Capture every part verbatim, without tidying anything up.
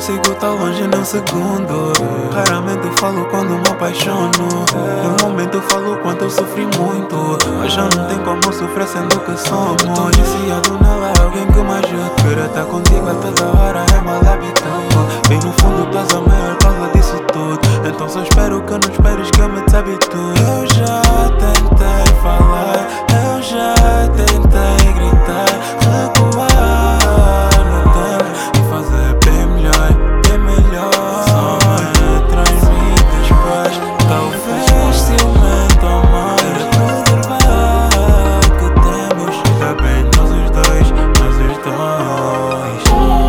consigo estar longe nem um segundo. Raramente falo quando me apaixono. No momento eu falo quanto eu sofri muito, mas já não tem como sofrer sendo que somos. Tô viciado nela, alguém que me ajude. Quero estar contigo a toda hora, é mal hábito. Bem no fundo tu és a maior causa disso tudo. Então só espero que não esperes que eu me desabitue. Eu já tentei falar, eu já tentei gritar, recuar no tempo e fazer bem melhor, bem melhor. Só me transmites paz, talvez ciumento ou mais. Preservar o que temos, está bem nós os dois, nós os dois.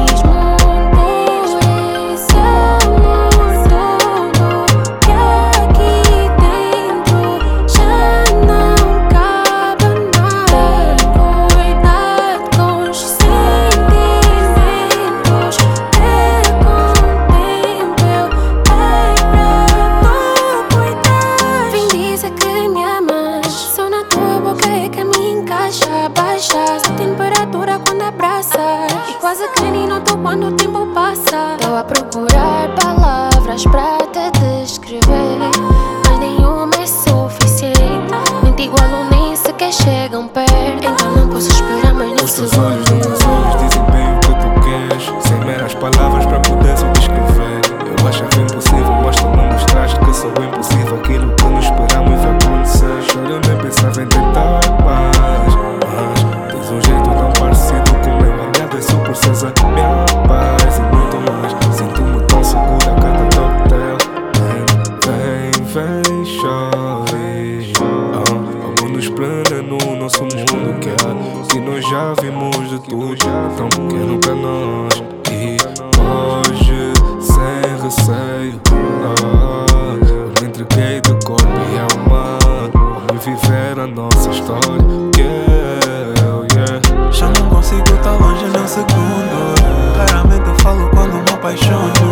Baixa a temperatura quando abraça e quase que nem noto quando o tempo passa. Tô a procurar palavras pra te descrever, mas nenhuma é suficiente. Nem te igualo, nem sequer chegam perto. Então não posso esperar mais nesse Os teus olhos nos meus olhos dizem bem o que tu queres, sem meras palavras pra poder se descrever. Eu achava impossível, mas tu me mostraste que sou impossível. Aquilo que não esperamos vai acontecer. Choro, eu nem pensava em tentar mais, mas tens um jeito tão parecido com o meu. Agradeço por seres a minha paz e muito mais. Sinto-me tão segura a cada toque teu. Vem, vem, chore. Oh, algo nos prende no nosso mundo que é que nós já vimos de tudo, tão pequeno pra nós. E hoje, sem receio, oh, me entreguei de corpo e alma. Vamos viver a nossa história, yeah, yeah. Já não consigo estar longe nem um segundo. Raramente falo quando me apaixono.